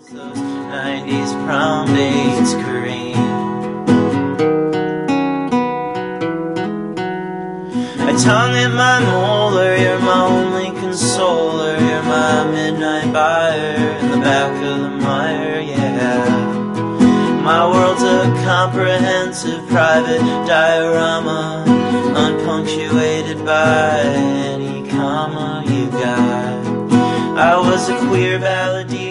Those 90s prom dates, Kareem. I tongue at my molar, you're my only consoler. You're my midnight buyer in the back of the mire, yeah. My world's a comprehensive private diorama, unpunctuated by any comma you got. I was a queer balladine